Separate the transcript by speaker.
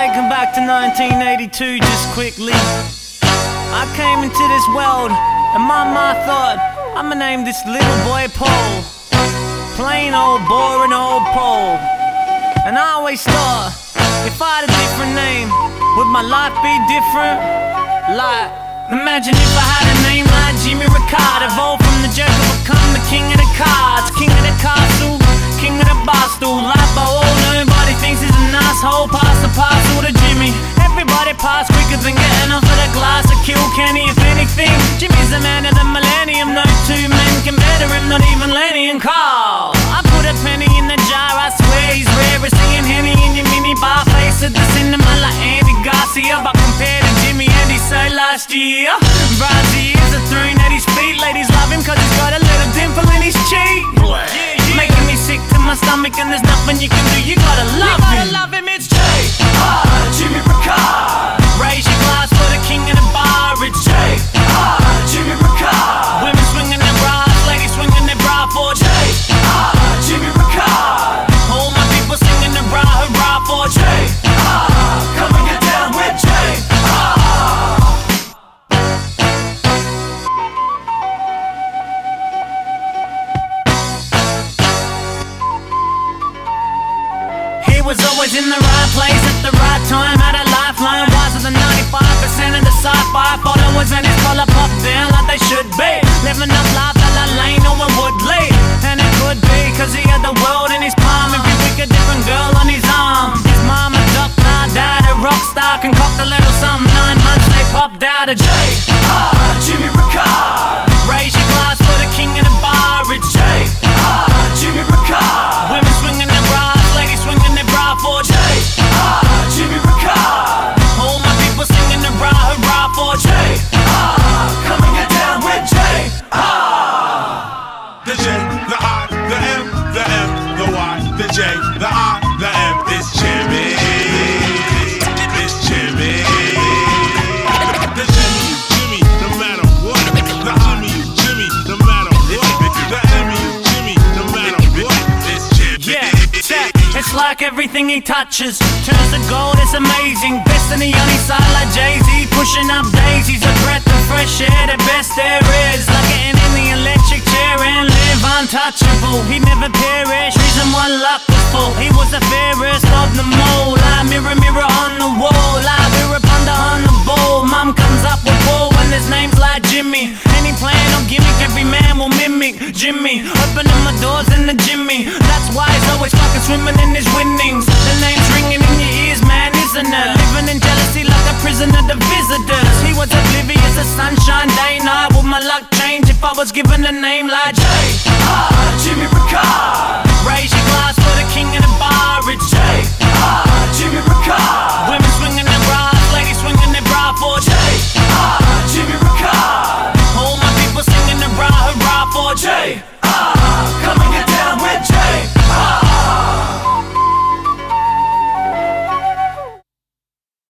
Speaker 1: take him back to 1982 just quickly. I came into this world and my ma thought I'ma name this little boy Paul. Plain old boring old Paul. And I always thought, if I had a different name, would my life be different? Like, imagine if I had a name like Jimmy Ricard, evolved from the jerk to become the king of the cards, king of the castle, king of the bar stool. Life by all, nobody thinks he's an asshole. Pass the parcel to Jimmy. Everybody pass quicker than getting off of the glass of kill Kenny. If anything, Jimmy's the man of the millennium. No two men can better him, not even Lenny and Carl. I put a penny in the jar, I swear he's rare as seeing Henny in your mini bar. Face at the cinema like Andy Garcia, but compared to Jimmy and he said last year, Brazzy is a throne at his feet. Ladies love him cause he's got a little dimple in his cheek. Making me sick to my stomach and there's nothing you can do. You gotta love him. It's Jimmy Ricard. Raise your glass for the king of the bar. It's Jimmy Ricard. Women swinging their bras, ladies swinging their bra for Jimmy Ricard. All my people singing the hurrah for come and get down with He was always in the right place at the right time, had a lifeline, wiser than 95% of the sci-fi followers, and his collar popped down like they should be. Living up life at La Lane, no one would leave. And it could be cause he had the world in his palm. Every week a different girl on his arm. His mama ducked, now dad a rock star, concoct a little something. 9 months they popped out of Jimmy Ricard. Raise your glass for the king of the bar. It's Jimmy Ricard. Women swinging their bras, ladies swinging their bra for Jimmy Ricard. All my people singing the hurrah for come and get down with
Speaker 2: The J, the I, the M, the M, the Y, the J, the I, the M. It's Jimmy. It's Jimmy. The Jimmy is Jimmy, no matter what. The Jimmy is Jimmy, no matter what. The Emmy is Jimmy, no matter what. It's Jimmy.
Speaker 1: Yeah, check. It's like everything he touches turns to gold, it's amazing. Destiny on his side like Jay-Z, pushing up daisies. A breath of fresh air, the best there is. Like getting in the electric chair and live untouchable. He never perished, reason one luck was full. He was the fairest of them all. Like mirror, mirror on the wall. Like we're up under on the ball. Mum comes up with ball when there's names like Jimmy. Any plan or gimmick, every man will mimic Jimmy. Opening my doors in the Jimmy. That's why he's always fucking swimming in his winnings. The name's ringing in your ears, man, isn't it? Living in jealousy like a prisoner to visitors. He was oblivious to sunshine, day, night. Would my luck change if I was given a name like Jimmy Ricard? Raise your glass for the king of the bar. It's Jimmy Ricard. Women swinging their bras, ladies swinging their bra for Jimmy Ricard. All my people singing the hurrah for